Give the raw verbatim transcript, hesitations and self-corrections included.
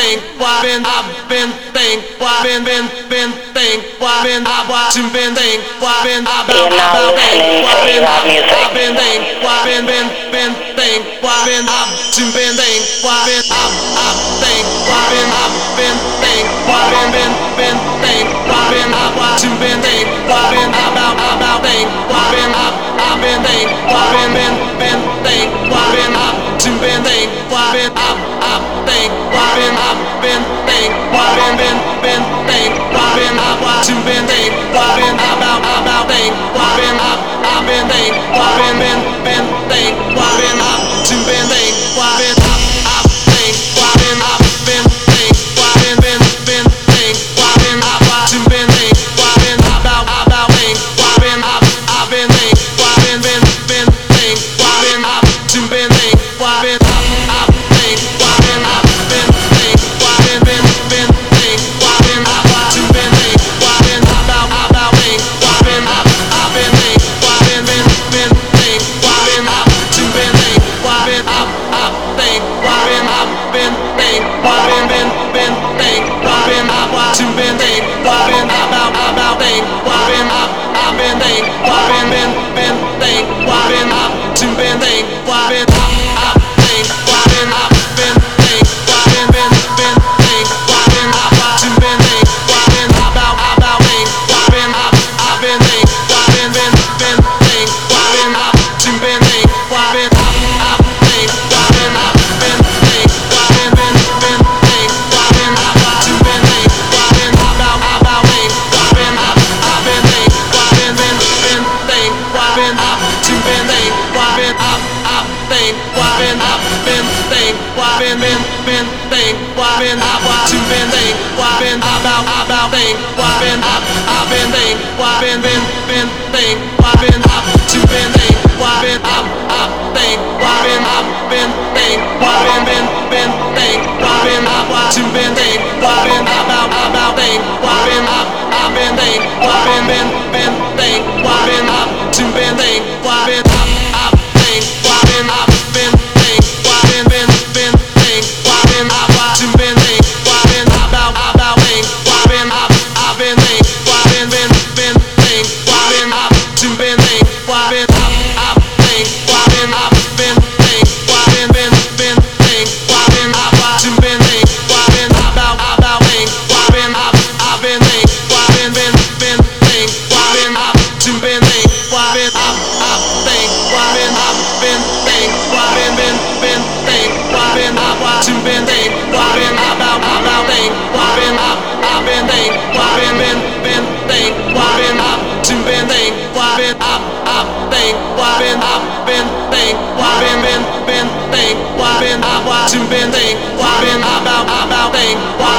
think, why been, I've been think, why been, been, been think, why been, I've watching, been think, why been, I've been, about think, why been, I've been think, why been, been, been think, why been, I've been think, why been, I've, I've think, why been, I've been think, why been, been, been think, why been, I've watching, been think, why been, about, about think, why been, I've, I've been think, why been, been, been think, why been, I've been think, why been, I've, I've think, why been, I've been think, why been, been, been think, why been, I've watching, been think, why been, about, about think, why been, I've, I've been think, why been, been, been think, why been, I've been think, why been, I've, I've think, why been, I've been think, why been, been, been think, why been, I've watching, been think, why been, about, about think, why been, I've, I've been think, why been, been, been think, why been, I've been think, why been, I've, I've think, why been, I've been think, why been, been, been think, why been, I've watching, been think, why been, about, about think, why been, I've, I've been think, why been, been, been think, why been, I've been think, why been, I've, I've think, why been, I've been think, why been, been, been think, why been, I've watching, been think, why been, about, about think, why been, I've, I've been think, why been, been, been think, why been, I've been think, why been, I've, I've think, why been, I've been think, why been, been, been think, why been, I've watching, been think, why been, about, about think, why been, I've, I've been think, why been, been, been think, why been, I've been think, why been, I've, I've think, why been, I've been think, why been, been, been think, why been, I've watching, been think, why been, about, about think, why been, I've, I've been think, why been, been, been think, why been, I've been think, why been, I've, I've think, why been, I've been think, why been, been, been think, why been, I've watching, been think, why been, about, about think, why been, I've, I've been think, why been, been, been think, why been, I've been think, why been, I've, I've think, why been, I've been think, why been, been, been think, why been, I've watching, been think, why been, about, about think, why been, I've, I've been think, why been, been, been think, why been, I've been think, why been, I've, I've think, why been, I've been think, why been, been, been think, why been, I've watching, been think, why been, about, about think, why been, I've, I've been think, why been, been, been think, why been, I've been think, why been, I've, I've think, why been, I've been think, why been, been, been think, why been, I've watching, been think, why been, about, about think, why been, I've, I've been think, why been, been, been think, why been, I've been think, why been, I've, I've think, why been, I've been think, why been, been, been think, why been, I've watching, been think, why been, about, about think, why been, I've, I've been think, why been, been, been think, why been, I've been think, why been, I've, I've think, why been, I've been think, why been, been, been think, why been, I've watching, been think, why been, about, about think, why